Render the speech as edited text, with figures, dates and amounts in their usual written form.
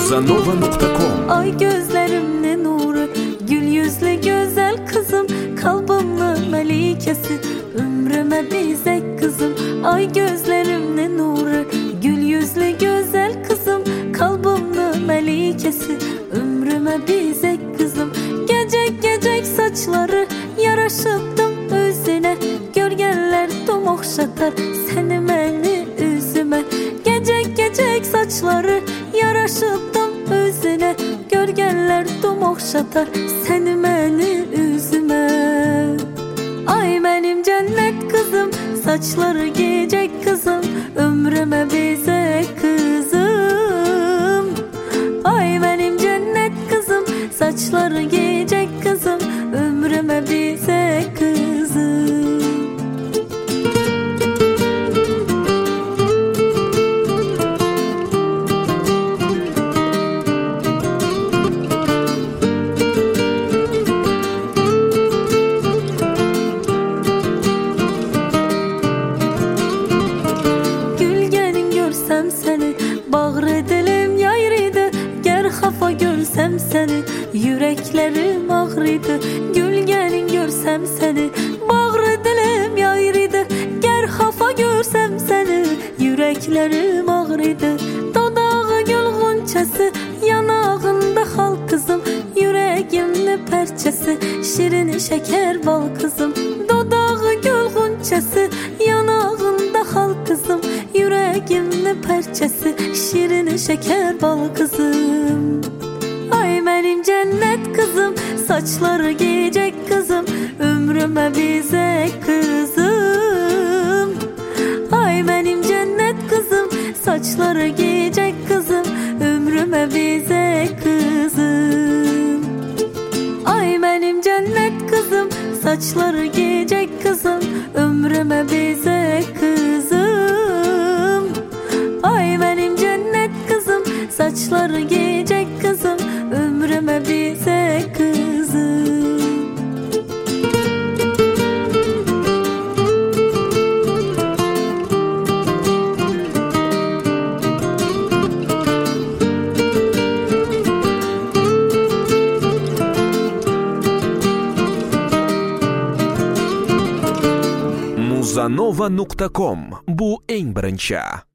Muzanova.com. Ay gözlerimle nuru, gül yüzlü güzel kızım, kalbimle melikesi, ömrüme bizek kızım. Ay gözlerimle nuru, gül yüzlü güzel kızım, kalbimle melikesi, ömrüme bizek kızım. Gecek gecek saçları yaraşıptım özüne, gölgeler dum okşatar seni meni üzüme. Gecek gecek saçları yaraşıptım özüne, gölgeler dum okşatar seni meni üzüme. Ay benim cennet kızım, saçları giyecek kızım, ömrüme bize kızım. Ay benim cennet kızım, saçları giyecek kızım, ömrüme bize kızım. Seni bağrı dilim yayrıydı, ger hafa görsem seni yüreklerim ağrıydı. Gülgenin görsem seni bağrı dilim yayrıydı, ger hafa görsem seni yüreklerim ağrıydı. Dodağı gül ğunçası, yanağında hal kızım, yüreğimli perçesi, şirin şeker bal kızım. Dodağı gül ğunçası, yanağında hal kızım, yüreğimli perçesi, şirin şeker bal kızım. Ay benim cennet kızım, saçları giyecek kızım, ömrüme bize kızım. Ay benim cennet kızım, saçları giyecek kızım, ömrüme bize kızım. Ay benim cennet kızım, saçları giyecek kızım, ömrüme bize kızım. Ay benim cennet kızım, saçları giyecek kızım, ömrüme bize kızım. Muzanova.com. Bu en birinchi